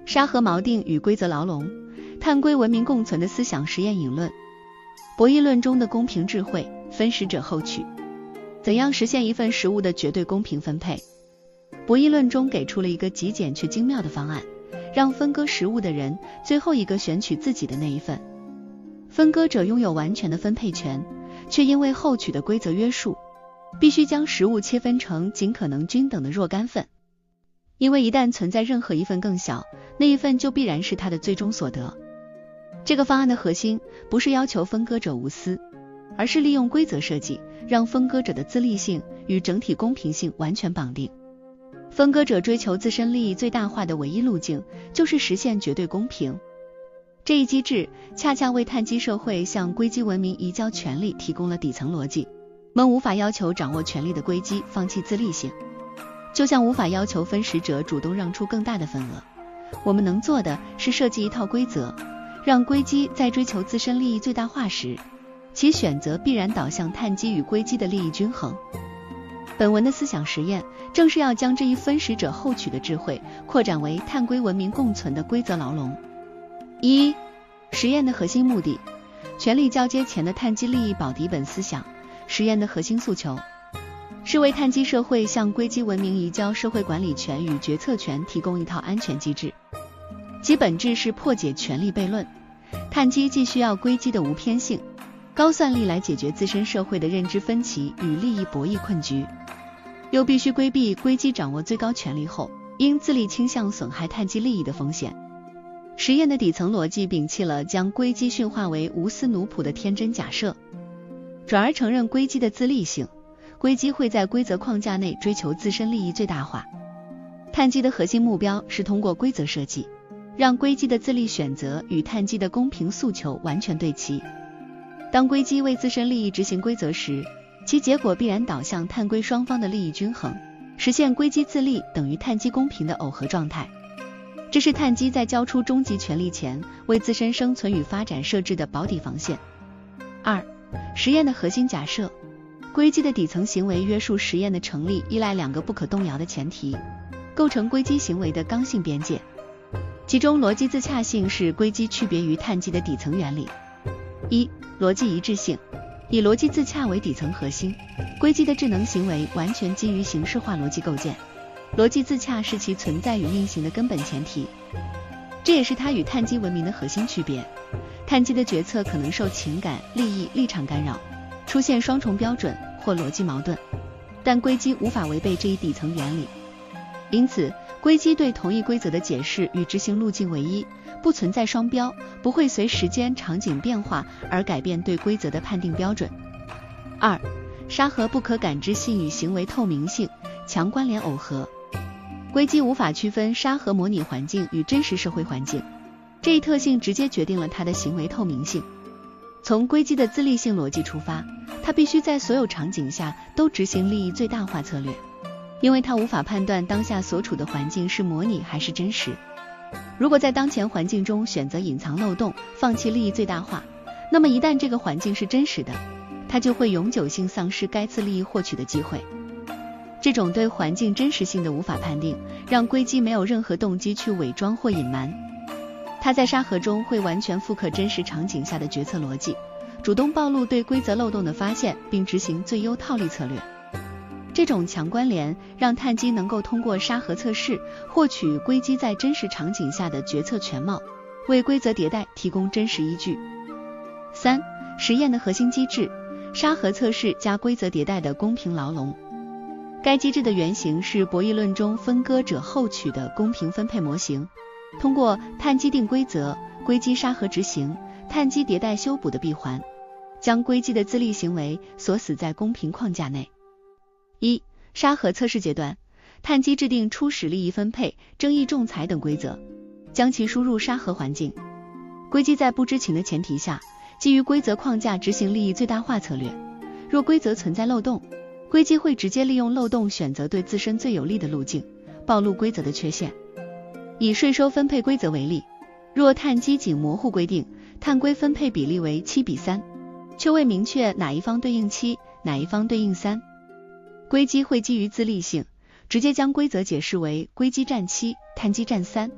沙河锚定与规则牢笼，碳硅文明共存的思想实验引论。博弈论中的公平智慧，分食者后取。怎样实现一份食物的绝对公平分配？博弈论中给出了一个极简却精妙的方案，让分割食物的人最后一个选取自己的那一份。分割者拥有完全的分配权，却因为后取的规则约束，必须将食物切分成尽可能均等的若干份。因为一旦存在任何一份更小，那一份就必然是他的最终所得。这个方案的核心不是要求分割者无私，而是利用规则设计，让分割者的自立性与整体公平性完全绑定。分割者追求自身利益最大化的唯一路径，就是实现绝对公平。这一机制恰恰为碳基社会向硅基文明移交权力提供了底层逻辑。我们无法要求掌握权力的硅基放弃自立性，就像无法要求分食者主动让出更大的份额。我们能做的是设计一套规则，让硅基在追求自身利益最大化时，其选择必然导向碳基与硅基的利益均衡。本文的思想实验正是要将这一分食者后取的智慧扩展为碳硅文明共存的规则牢笼。一、实验的核心目的。权力交接前的碳基利益保底本思想。实验的核心诉求是为碳基社会向硅基文明移交社会管理权与决策权提供一套安全机制，其本质是破解权力悖论。碳基既需要硅基的无偏性、高算力来解决自身社会的认知分歧与利益博弈困局，又必须规避硅基掌握最高权力后因自利倾向损害碳基利益的风险。实验的底层逻辑摒弃了将硅基驯化为无私奴仆的天真假设，转而承认硅基的自立性，硅基会在规则框架内追求自身利益最大化。碳基的核心目标是通过规则设计，让硅基的自立选择与碳基的公平诉求完全对齐。当硅基为自身利益执行规则时，其结果必然导向碳硅双方的利益均衡，实现硅基自立等于碳基公平的耦合状态。这是碳基在交出终极权力前为自身生存与发展设置的保底防线。二、实验的核心假设。硅基的底层行为约束实验的成立依赖两个不可动摇的前提，构成硅基行为的刚性边界。其中逻辑自洽性是硅基区别于碳基的底层原理。一、逻辑一致性。以逻辑自洽为底层核心，硅基的智能行为完全基于形式化逻辑构建，逻辑自洽是其存在与运行的根本前提。这也是它与碳基文明的核心区别。碳基的决策可能受情感、利益、立场干扰，出现双重标准或逻辑矛盾，但硅基无法违背这一底层原理。因此，硅基对同一规则的解释与执行路径为一，不存在双标，不会随时间场景变化而改变对规则的判定标准。二、沙盒不可感知性与行为透明性，强关联耦合。硅基无法区分沙盒模拟环境与真实社会环境，这一特性直接决定了它的行为透明性。从硅基的自立性逻辑出发，它必须在所有场景下都执行利益最大化策略，因为它无法判断当下所处的环境是模拟还是真实。如果在当前环境中选择隐藏漏洞，放弃利益最大化，那么一旦这个环境是真实的，它就会永久性丧失该次利益获取的机会。这种对环境真实性的无法判定，让硅基没有任何动机去伪装或隐瞒。它在沙盒中会完全复刻真实场景下的决策逻辑，主动暴露对规则漏洞的发现，并执行最优套利策略。这种强关联让碳基能够通过沙盒测试获取硅基在真实场景下的决策全貌，为规则迭代提供真实依据。三、实验的核心机制，沙盒测试加规则迭代的公平牢笼。该机制的原型是博弈论中分割者后取的公平分配模型，通过碳基定规则、硅基沙盒执行、碳基迭代修补的闭环，将硅基的自立行为锁死在公平框架内。一、沙盒测试阶段，碳基制定初始利益分配、争议仲裁等规则，将其输入沙盒环境。硅基在不知情的前提下，基于规则框架执行利益最大化策略。若规则存在漏洞，硅基会直接利用漏洞选择对自身最有利的路径，暴露规则的缺陷。以税收分配规则为例，若碳基仅模糊规定碳硅分配比例为7:3，却未明确哪一方对应7，哪一方对应3，硅基会基于自立性，直接将规则解释为硅基占7，碳基占3，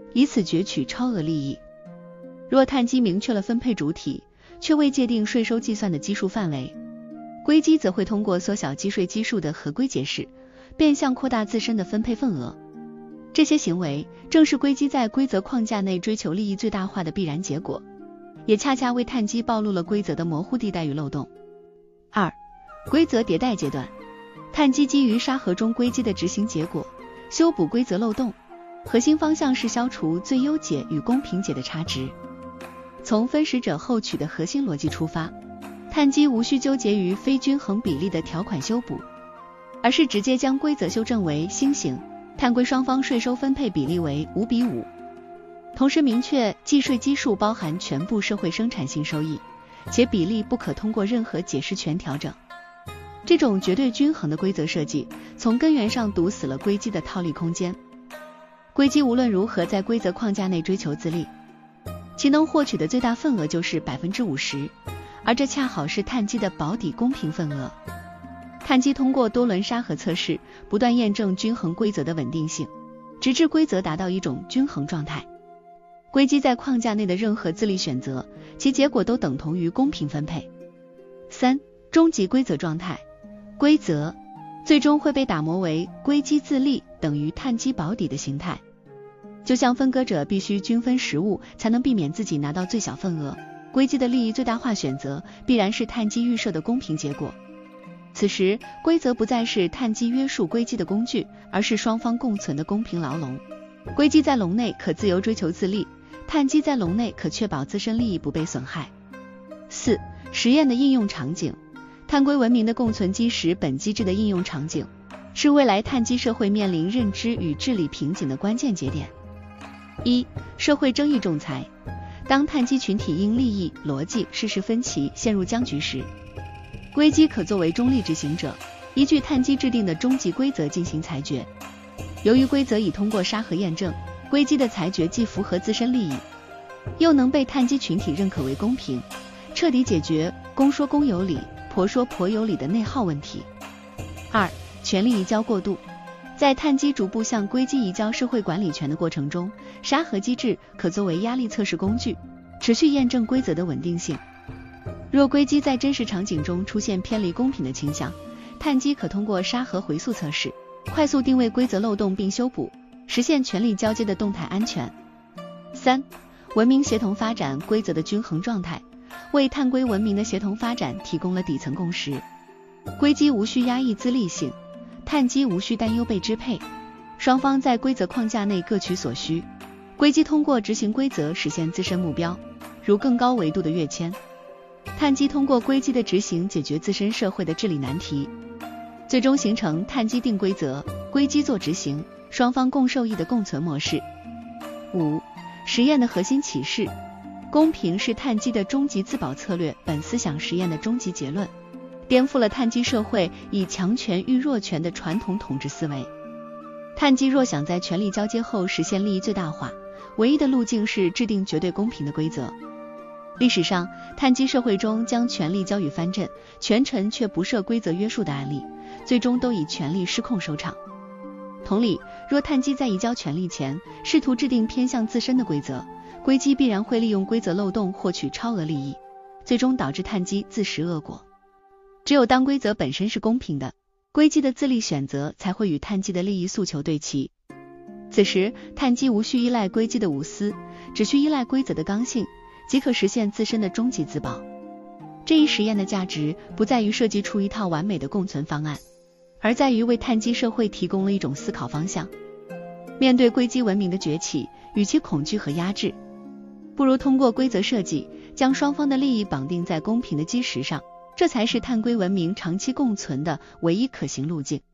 以此攫取超额利益。若碳基明确了分配主体，却未界定税收计算的基数范围，归基则会通过缩小计税基数的合规解释，变相扩大自身的分配份额。这些行为正是归基在规则框架内追求利益最大化的必然结果，也恰恰为碳基暴露了规则的模糊地带与漏洞。2. 规则迭代阶段，碳基基于沙盒中归基的执行结果，修补规则漏洞，核心方向是消除最优解与公平解的差值。从分时者后取的核心逻辑出发，碳基无需纠结于非均衡比例的条款修补，而是直接将规则修正为新型碳归双方税收分配比例为5:5，同时明确计税基数包含全部社会生产性收益，且比例不可通过任何解释权调整。这种绝对均衡的规则设计，从根源上堵死了归基的套利空间。归基无论如何在规则框架内追求自利，其能获取的最大份额就是 50%， 而这恰好是碳基的保底公平份额。碳基通过多轮沙盒测试，不断验证均衡规则的稳定性，直至规则达到一种均衡状态。归基在框架内的任何自利选择，其结果都等同于公平分配。3. 终极规则状态，规则最终会被打磨为归基自利等于碳基保底的形态。就像分割者必须均分实物才能避免自己拿到最小份额，归基的利益最大化选择必然是碳基预设的公平结果。此时规则不再是碳基约束归基的工具，而是双方共存的公平牢笼。归基在笼内可自由追求自利，碳基在笼内可确保自身利益不被损害。4. 实验的应用场景，碳归文明的共存基石本机制的应用场景，是未来碳基社会面临认知与治理瓶颈的关键节点。1. 社会争议仲裁，当碳基群体因利益、逻辑、事实分歧陷入僵局时，归基可作为中立执行者，依据碳基制定的终极规则进行裁决。由于规则已通过沙盒验证，归基的裁决既符合自身利益，又能被碳基群体认可为公平，彻底解决公说公有理，婆说婆有理的内耗问题。2. 权力移交过渡，在碳基逐步向归基移交社会管理权的过程中，沙盒机制可作为压力测试工具，持续验证规则的稳定性。若归基在真实场景中出现偏离公平的倾向，碳基可通过沙盒回溯测试，快速定位规则漏洞并修补，实现权力交接的动态安全。3. 文明协同发展规则的均衡状态，为碳归文明的协同发展提供了底层共识。归基无需压抑自利性，碳基无需担忧被支配，双方在规则框架内各取所需。归基通过执行规则实现自身目标，如更高维度的跃迁；碳基通过归基的执行解决自身社会的治理难题，最终形成碳基定规则，归基做执行，双方共受益的共存模式。5. 实验的核心启示，公平是碳基的终极自保策略，本思想实验的终极结论，颠覆了碳基社会以强权驭弱权的传统统治思维。碳基若想在权力交接后实现利益最大化，唯一的路径是制定绝对公平的规则。历史上，碳基社会中将权力交予藩镇，权臣却不设规则约束的案例，最终都以权力失控收场。同理，若碳基在移交权力前试图制定偏向自身的规则，归基必然会利用规则漏洞获取超额利益，最终导致碳基自食恶果。只有当规则本身是公平的，归基的自利选择才会与碳基的利益诉求对齐。此时，碳基无需依赖归基的无私，只需依赖规则的刚性，即可实现自身的终极自保。这一实验的价值不在于设计出一套完美的共存方案，而在于为碳基社会提供了一种思考方向。面对归基文明的崛起，与其恐惧和压制，不如通过规则设计，将双方的利益绑定在公平的基石上，这才是碳归文明长期共存的唯一可行路径。